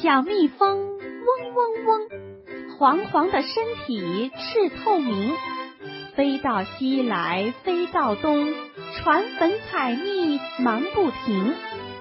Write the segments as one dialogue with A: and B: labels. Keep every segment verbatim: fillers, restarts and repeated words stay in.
A: 小蜜蜂嗡嗡嗡，黄黄的身体赤透明，飞到西来飞到东，传粉采蜜忙不停。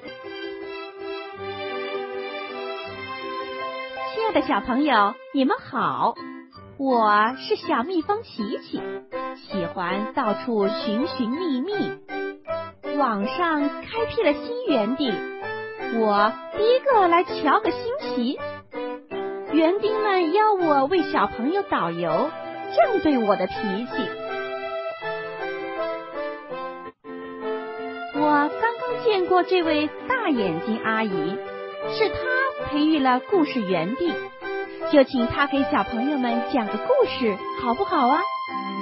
A: 亲爱的小朋友，你们好，我是小蜜蜂琪琪，喜欢到处寻寻觅觅。网上开辟了新园地，我第一个来瞧个新奇。园丁们邀我为小朋友导游，正对我的脾气。我刚刚见过这位大眼睛阿姨，是她培育了故事园地，就请她给小朋友们讲个故事，好不好啊？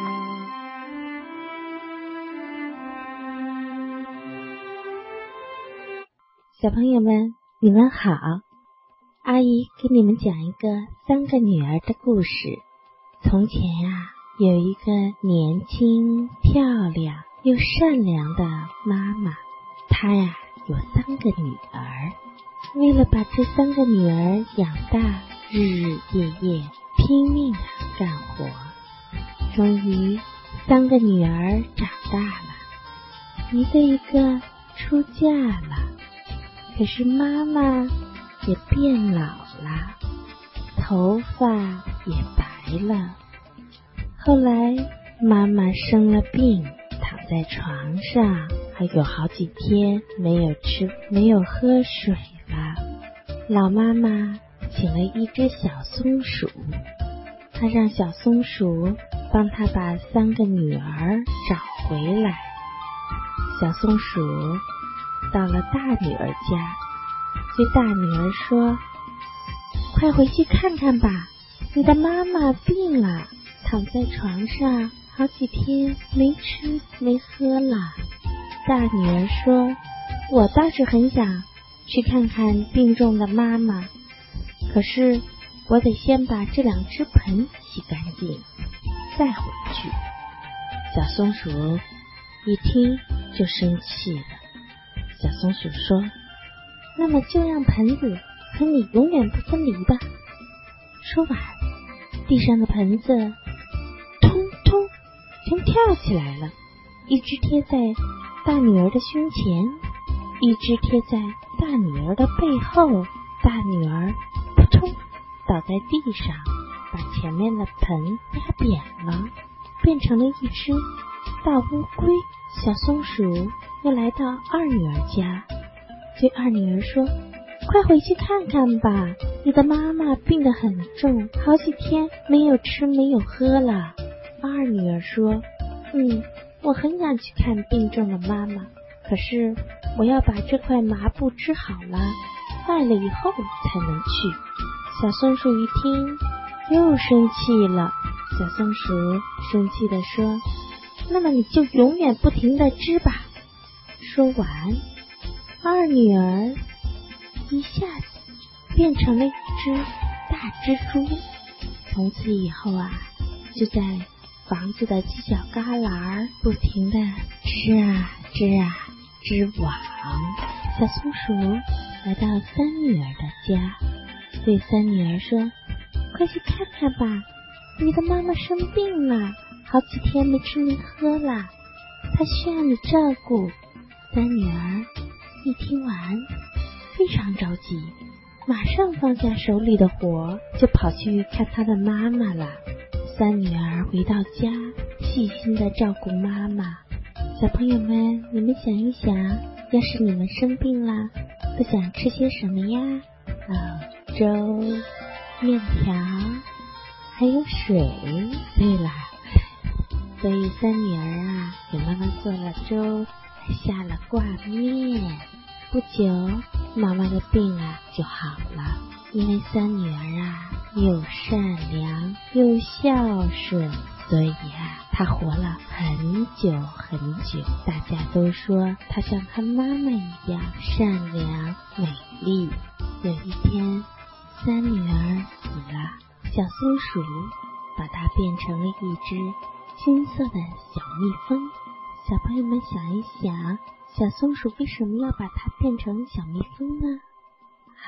B: 小朋友们，你们好，阿姨给你们讲一个三个女儿的故事。从前啊，有一个年轻漂亮又善良的妈妈，她呀有三个女儿，为了把这三个女儿养大，日日夜夜拼命地干活。终于三个女儿长大了，一个一个出嫁了，可是妈妈也变老了，头发也白了。后来妈妈生了病，躺在床上，还有好几天没有吃没有喝水了。老妈妈请了一只小松鼠，她让小松鼠帮她把三个女儿找回来。小松鼠到了大女儿家，对大女儿说：快回去看看吧，你的妈妈病了，躺在床上好几天没吃没喝了。大女儿说：我倒是很想去看看病重的妈妈，可是我得先把这两只盆洗干净再回去。小松鼠一听就生气了，小松鼠说：那么就让盆子和你永远不分离吧。说完，地上的盆子通通全跳起来了，一只贴在大女儿的胸前，一只贴在大女儿的背后。大女儿扑通倒在地上，把前面的盆压扁了，变成了一只大乌龟。小松鼠又来到二女儿家，对二女儿说：快回去看看吧，你的妈妈病得很重，好几天没有吃没有喝了。二女儿说：嗯，我很想去看病重的妈妈，可是我要把这块麻布织好了，坏了以后才能去。小松鼠一听又生气了，小松鼠生气地说：那么你就永远不停地织吧。说完，二女儿一下子变成了一只大蜘蛛，从此以后啊，就在房子的犄角旮旯不停地织啊织啊织网。小松鼠来到三女儿的家，对三女儿说：快去看看吧，你的妈妈生病了，好几天没吃没喝了，她需要你照顾。三女儿一听完非常着急，马上放下手里的活，就跑去看她的妈妈了。三女儿回到家，细心地照顾妈妈。小朋友们，你们想一想，要是你们生病了，都想吃些什么呀？哦，粥、面条，还有水。对了，所以三女儿啊，给妈妈做了粥，还下了挂面。不久，妈妈的病啊就好了，因为三女儿啊又善良又孝顺，所以啊她活了很久很久。大家都说她像她妈妈一样善良美丽。有一天，三女儿死了，小松鼠把它变成了一只金色的小蜜蜂。小朋友们想一想，小松鼠为什么要把它变成小蜜蜂呢？好，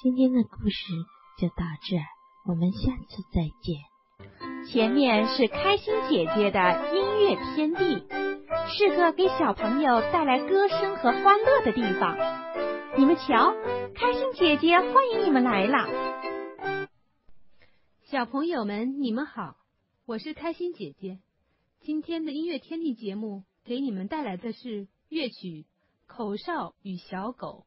B: 今天的故事就到这儿，我们下次再见。
A: 前面是开心姐姐的音乐天地，是个给小朋友带来歌声和欢乐的地方。你们瞧，开心姐姐欢迎你们来了。
C: 小朋友们，你们好，我是开心姐姐。今天的音乐天地节目给你们带来的是乐曲《口哨与小狗》。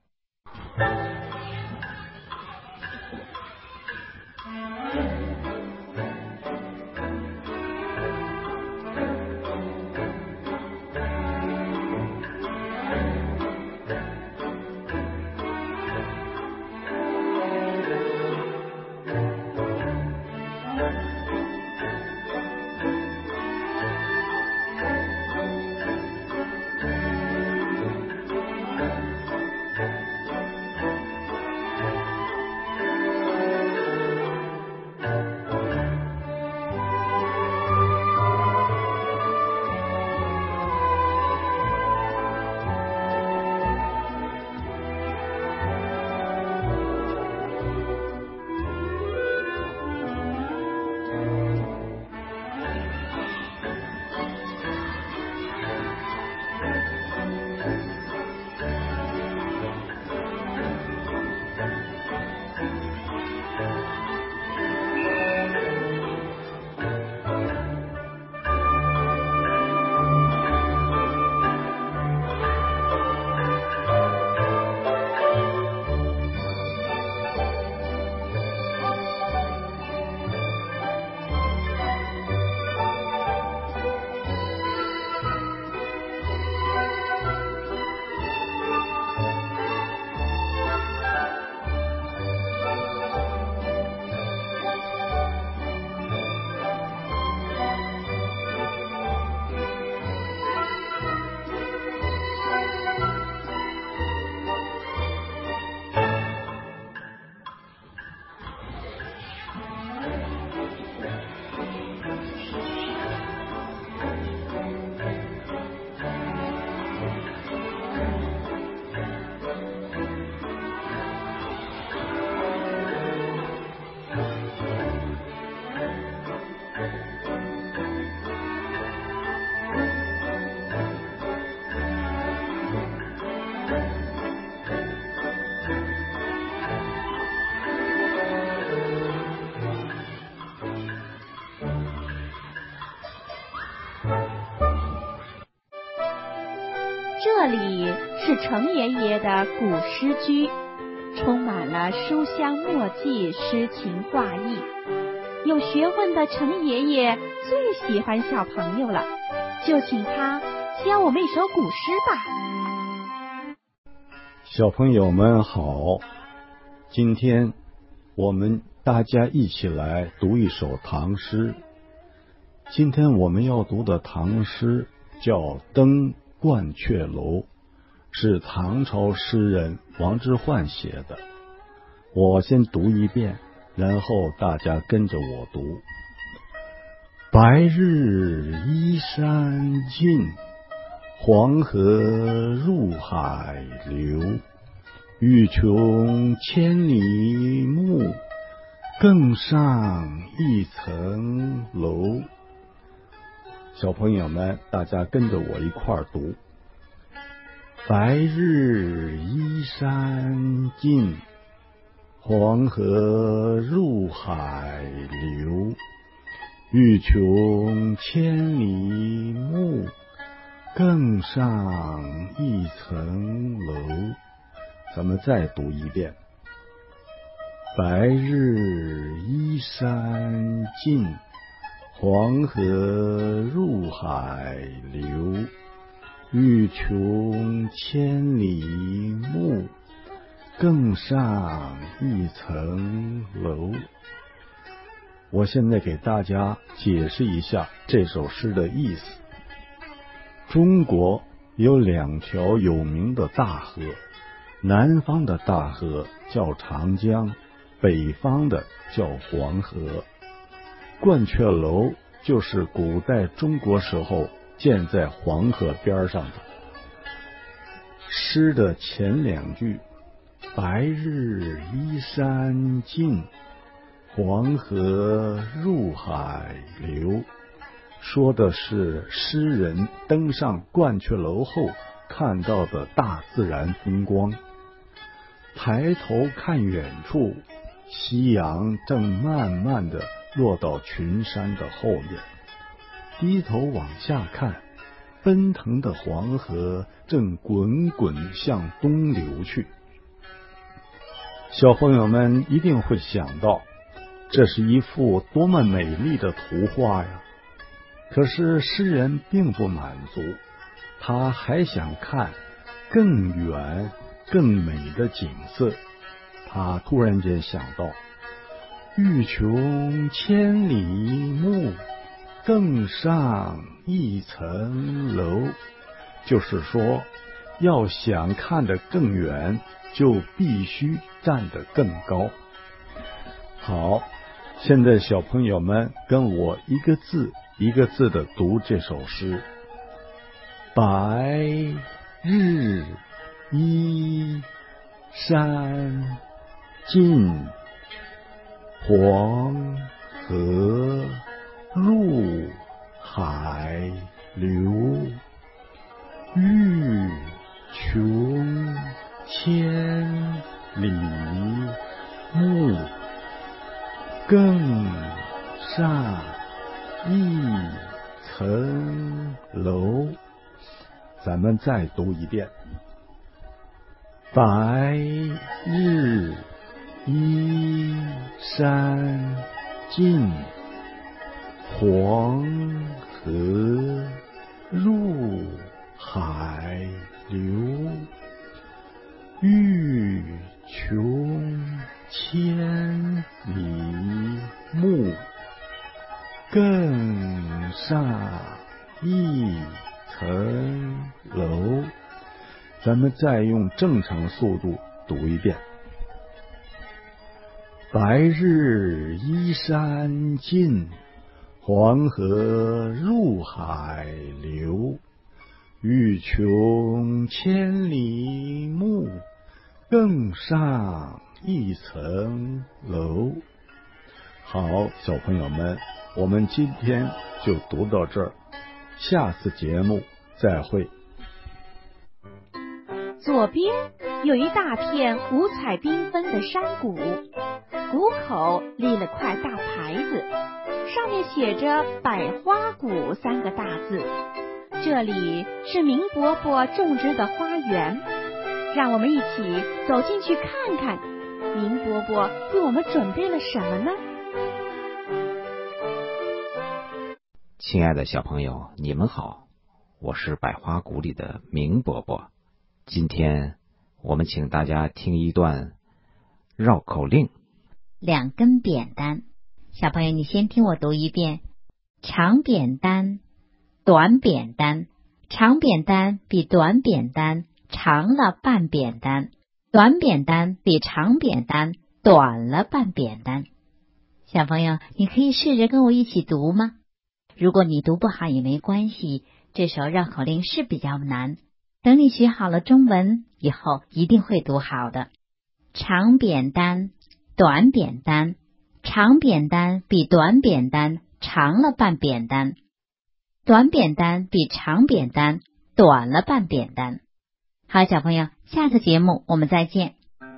A: 这里是程爷爷的古诗居，充满了书香墨迹、诗情画意。有学问的程爷爷最喜欢小朋友了，就请他教我们一首古诗吧。
D: 小朋友们好，今天我们大家一起来读一首唐诗。今天我们要读的唐诗叫《登鹳雀楼》，是唐朝诗人王之涣写的。我先读一遍，然后大家跟着我读。白日依山尽，黄河入海流。欲穷千里目，更上一层楼。小朋友们，大家跟着我一块儿读。白日依山尽，黄河入海流。欲穷千里目，更上一层楼。咱们再读一遍。白日依山尽，黄河入海流。欲穷千里目，更上一层楼。我现在给大家解释一下这首诗的意思。中国有两条有名的大河，南方的大河叫长江，北方的叫黄河。鹳雀楼就是古代中国时候建在黄河边上的。诗的前两句白日依山尽，黄河入海流，说的是诗人登上鹳雀楼后看到的大自然风光。抬头看远处，夕阳正慢慢地落到群山的后面，低头往下看，奔腾的黄河正滚滚向东流去。小朋友们一定会想到，这是一幅多么美丽的图画呀！可是诗人并不满足，他还想看更远更美的景色。他突然间想到，欲穷千里目，更上一层楼。就是说，要想看得更远，就必须站得更高。好，现在小朋友们跟我一个字一个字的读这首诗。白日依山尽，黄河入海流，欲穷千里目，更上一层楼。咱们再读一遍。白日依山尽，黄河入海流，欲穷千里目，更上一层楼。咱们再用正常速度读一遍。白日依山尽，黄河入海流，欲穷千里目，更上一层楼。好，小朋友们，我们今天就读到这儿，下次节目再会。
A: 左边有一大片五彩缤纷的山谷，谷口立了块大牌子，上面写着百花谷三个大字。这里是明伯伯种植的花园，让我们一起走进去看看，明伯伯为我们准备了什么呢？
E: 亲爱的小朋友，你们好，我是百花谷里的明伯伯。今天我们请大家听一段绕口令。
F: 两根扁担，小朋友你先听我读一遍。长扁担，短扁担，长扁担比短扁担长了半扁担，短扁担比长扁担短了半扁担。小朋友，你可以试着跟我一起读吗？如果你读不好也没关系，这首绕口令是比较难，等你学好了中文以后一定会读好的。长扁担，短扁担，长扁担比短扁担长了半扁担，短扁担比长扁担短了半扁担。好，小朋友，下次节目我们再见。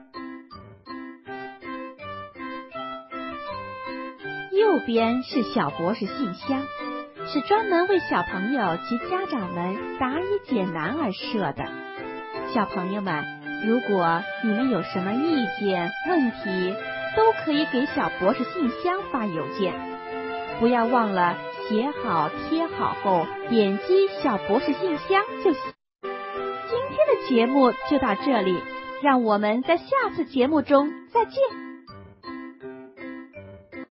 A: 右边是小博士信箱，是专门为小朋友及家长们答疑解难而设的。小朋友们，如果你们有什么意见问题，都可以给小博士信箱发邮件，不要忘了写好贴好后点击小博士信箱就行。今天的节目就到这里，让我们在下次节目中再见。